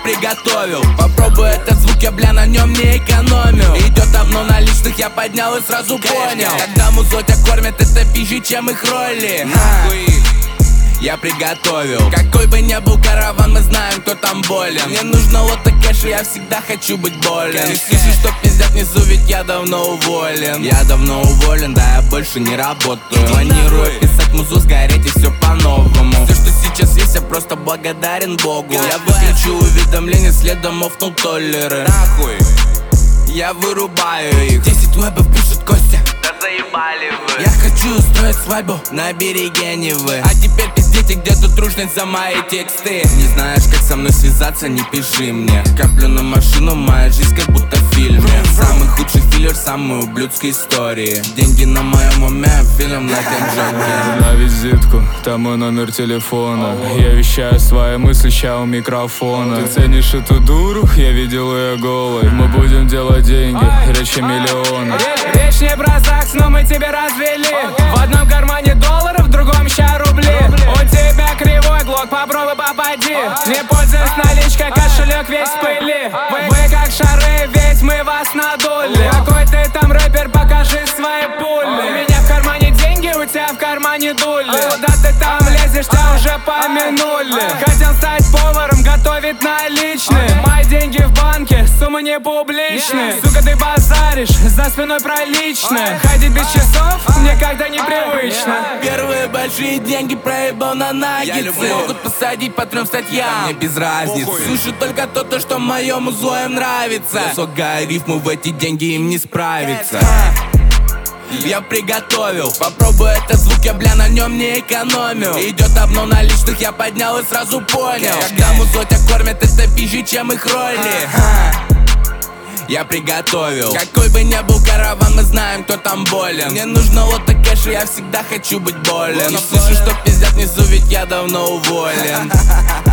приготовил. Попробуй этот звук, я, бля, на нем не экономил. Идет давно наличных, я поднял и сразу понял. Когда музло тебя кормят, это пизже, чем их роли. Я приготовил. Какой бы ни был караван, мы знаем, кто там болен. Мне нужно лото кэша, я всегда хочу быть болен. Ты слышишь, что пиздят внизу, ведь я давно уволен. Я давно уволен, да, я больше не работаю. Планирую писать музу, сгореть и все по-новому. Все, что сейчас есть, я просто благодарен Богу. Я выключу уведомления, следом офнул толлеры. Нахуй, я вырубаю их. 10 вебов пишет Костя, да заебали вы. Я хочу устроить свадьбу на береге Невы. А теперь пиздите, где тут трушность за мои тексты. Не знаешь, как со мной связаться, не пиши мне. Коплю на машину, моя жизнь как будто в фильме. Самый худший филлер, самые ублюдские истории. Деньги на моем уме, фильм на Джоке. На визитку, там мой номер телефона. Я вещаю свои мысли, ща у микрофона. Ты ценишь эту дуру, я видел ее голой. Мы будем делать деньги, речь о миллионах. Речь не про ЗАГС, но мы тебя развели. В одном кармане долларов, в другом ща рубли. У тебя кривой глок, попробуй попади. Не пользуюсь наличкой, кошелек весь в пыли. Вы как шары, ведь мы вас надули. Какой ты там рэпер, покажи свои пули. У меня в кармане деньги, у тебя в кармане дули. Куда ты там лезешь, тебя уже помянули. Хотел стать поваром, готовить наличные. Мои деньги в банке, суммы не публичные. Сука, ты базаришь, за спиной проличное. Ходить без часов мне как-то непривычно. Первые большие деньги проебал на наггетсы. Могут посадить по 3 статьям, мне без разницы. Слушай только то, что моему зло им нравится. Я согаю рифму, в эти деньги им не справиться. Я приготовил. Попробуй этот звук, я, бля, на нем не экономил. Идет обно наличных, я поднял и сразу понял. Когда музло тебя кормят, это пизже, чем их роли. Я приготовил. Какой бы ни был караван, мы знаем, кто там болен. Мне нужно лото кэша, я всегда хочу быть болен. Не слышу, что пиздят внизу, ведь я давно уволен.